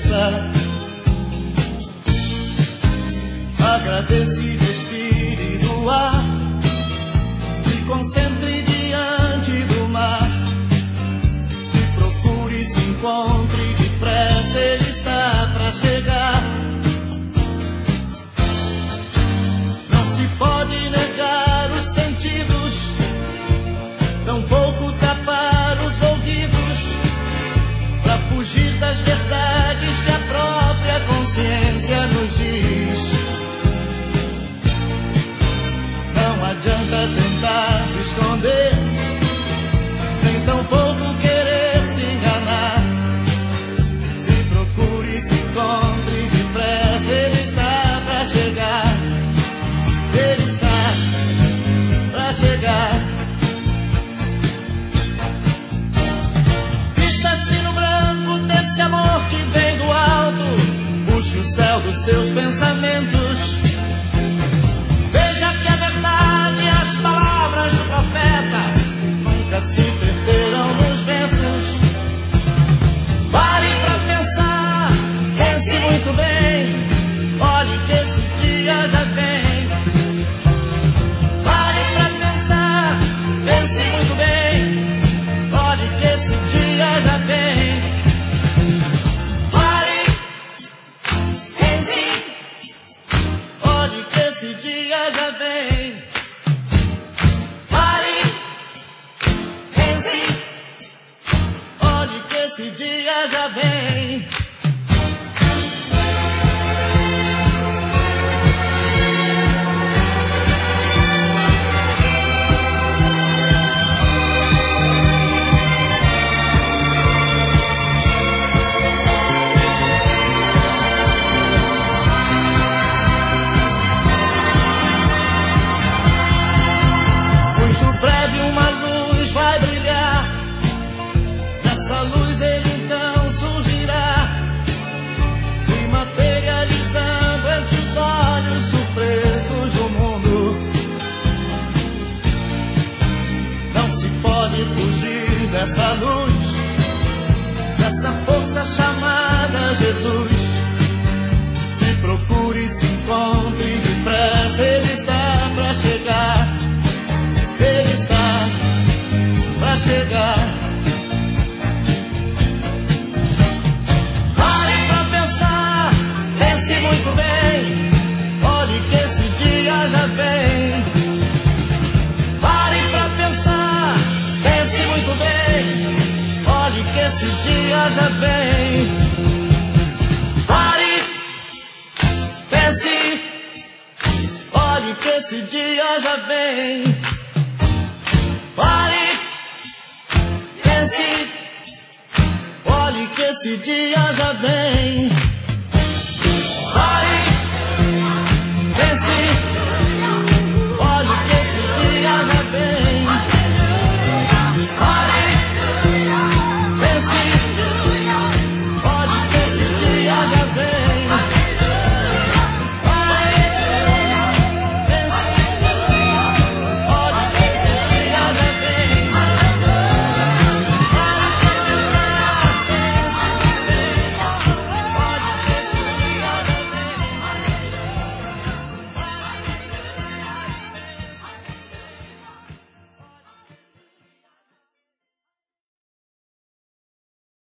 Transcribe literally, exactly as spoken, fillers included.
cabeça. Agradeça e respire no ar. Se concentre diante do mar. Se procure, se encontre depressa, ele está pra chegar. Não se pode negar os sentidos, tampouco tapar os ouvidos, pra fugir das verdades que a própria consciência nos diz. Não adianta tentar se esconder, nem tampouco querer se enganar. Se procure, se encontre depressa, ele está pra chegar. Ele está pra chegar. Vista-se no branco desse amor que vem do alto. Busque o céu dos seus pensamentos. Veja que a verdade e as palavras do profeta nunca se perderão nos ventos. Pare pra pensar, pense muito bem. Olhe que esse dia já vem. Pare pra pensar, pense muito bem. Olhe que esse dia já vem. Pare, pense, olhe que esse dia já vem. Pare, pense, olhe que esse dia já vem. Muito breve uma luz vai brilhar. Nessa luz ele então surgirá, se materializando entre os olhos surpresos do mundo. Não se pode fugir dessa luz, dessa força chamada Jesus. Se procure, se encontre depressa, ele está pra chegar. Ele está pra chegar. Pare pra pensar, pense muito bem. Olhe que esse dia já vem. Pare pra pensar, pense muito bem. Olhe que esse dia já vem. Pare, pense, olhe que esse dia já vem. Pare, pense, olhe que esse dia já vem.